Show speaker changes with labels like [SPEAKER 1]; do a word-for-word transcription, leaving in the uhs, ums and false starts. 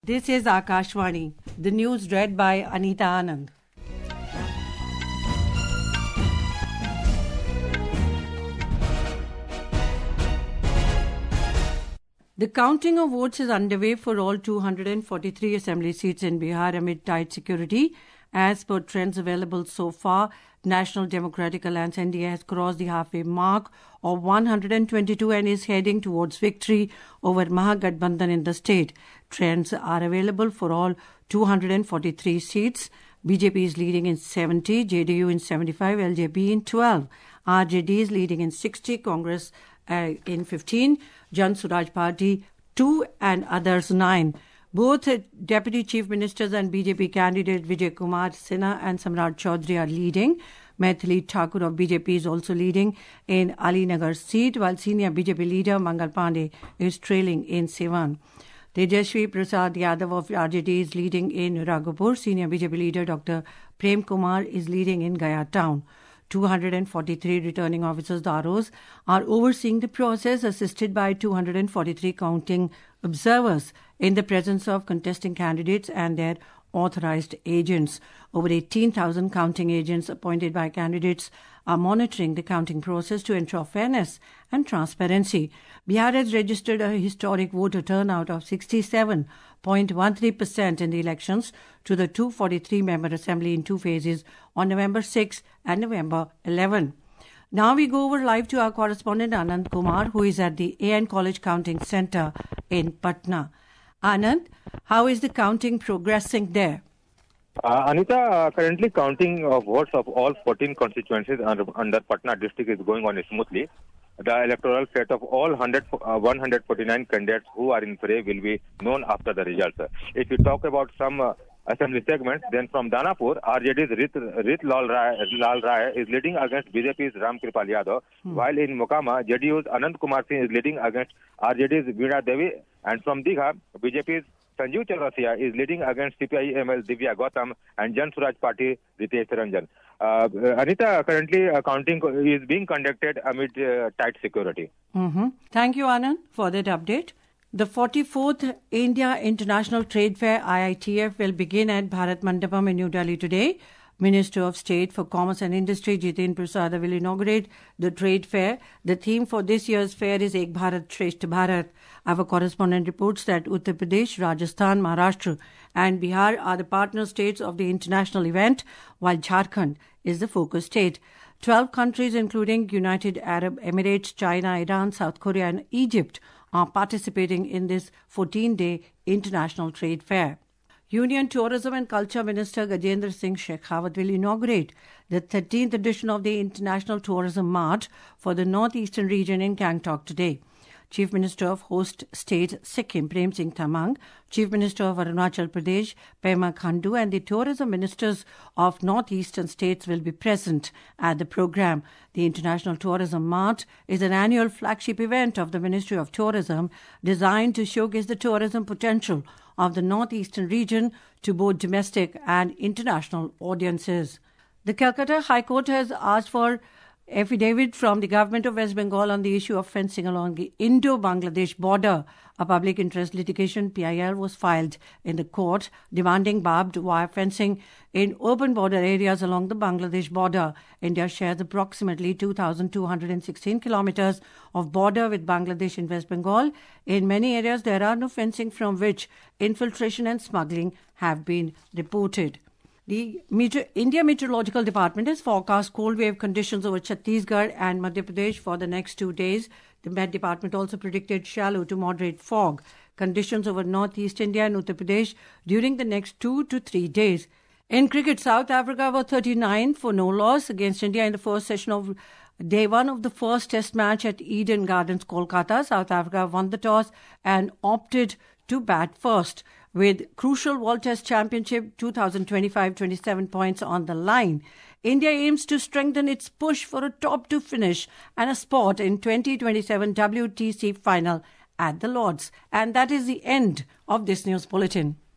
[SPEAKER 1] This is Akashvani. The news read by Anita Anand. The counting of votes is underway for all two hundred forty-three assembly seats in Bihar amid tight security. As per trends available so far, National Democratic Alliance N D A has crossed the halfway mark of one hundred twenty-two and is heading towards victory over Mahagathbandhan in the state. Trends are available for all two hundred forty-three seats. B J P is leading in seventy, J D U in seventy-five, L J P in twelve. R J D is leading in sixty, Congress uh, in fifteen, Jan Swaraj Party two and others nine. Both Deputy Chief Ministers and B J P candidate Vijay Kumar Sinha and Samrat Chaudhary are leading. Maithili Thakur of B J P is also leading in Ali Nagar seat, while senior B J P leader Mangal Pandey is trailing in Siwan. Tejaswi Prasad Yadav of R J D is leading in Raghupur. Senior B J P leader Doctor Prem Kumar is leading in Gaya town. two hundred forty-three returning officers, the R Os, are overseeing the process, assisted by two hundred forty-three counting observers in the presence of contesting candidates and their authorized agents. Over eighteen thousand counting agents appointed by candidates are monitoring the counting process to ensure fairness and transparency. Bihar has registered a historic voter turnout of sixty-seven point one three percent in the elections to the two hundred forty-three member assembly in two phases on November sixth and November eleventh. Now we go over live to our correspondent Anand Kumar, who is at the A N College Counting Centre in Patna. Anand, how is the counting progressing there?
[SPEAKER 2] Uh, Anita, uh, currently counting of votes of all fourteen constituencies under, under Patna district is going on smoothly. The electoral fate of all one hundred, uh, one hundred forty-nine candidates who are in fray will be known after the results. If you talk about some uh, assembly segments, then from Danapur, R J D's Rit, Rit Lal, Rai, Lal Rai is leading against B J P's Ram Kripal Yadav, hmm. while in Mokama, J D U's Anand Kumar Singh is leading against R J D's Veena Devi, and from Digha, B J P's Sanjeev Chaurasia is leading against C P I M L Divya Gautam and Jan Swaraj Party Ritesh Ranjan. Uh, Anita, currently uh, counting is being conducted amid uh, tight security.
[SPEAKER 1] Mm-hmm. Thank you, Anand, for that update. The forty-fourth India International Trade Fair I I T F will begin at Bharat Mandapam in New Delhi today. Minister of State for Commerce and Industry Jiten Prasad will inaugurate the trade fair. The theme for this year's fair is Ek Bharat Shresth Bharat. Our correspondent reports that Uttar Pradesh, Rajasthan, Maharashtra and Bihar are the partner states of the international event, while Jharkhand is the focus state. Twelve countries including United Arab Emirates, China, Iran, South Korea and Egypt are participating in this fourteen-day international trade fair. Union Tourism and Culture Minister Gajendra Singh Shekhawat will inaugurate the thirteenth edition of the International Tourism March for the Northeastern region in Gangtok today. Chief Minister of Host State Sikkim Prem Singh Tamang, Chief Minister of Arunachal Pradesh Pema Khandu and the tourism ministers of northeastern states will be present at the program. The International Tourism March is an annual flagship event of the Ministry of Tourism designed to showcase the tourism potential of the northeastern region to both domestic and international audiences. The Calcutta High Court has asked for affidavit from the government of West Bengal on the issue of fencing along the Indo-Bangladesh border. A public interest litigation P I L was filed in the court demanding barbed wire fencing in open border areas along the Bangladesh border. India shares approximately two thousand two hundred sixteen kilometers of border with Bangladesh and West Bengal. In many areas there are no fencing, from which infiltration and smuggling have been reported. The Meteor- India Meteorological Department has forecast cold wave conditions over Chhattisgarh and Madhya Pradesh for the next two days. The Met Department also predicted shallow to moderate fog conditions over northeast India and Uttar Pradesh during the next two to three days. In cricket, South Africa were thirty-nine for no loss against India in the first session of day one of the first test match at Eden Gardens, Kolkata. South Africa won the toss and opted to bat first. With crucial World Test Championship twenty twenty-five twenty-seven points on the line, India aims to strengthen its push for a top two finish and a spot in twenty twenty-seven W T C final at the Lords. And that is the end of this news bulletin.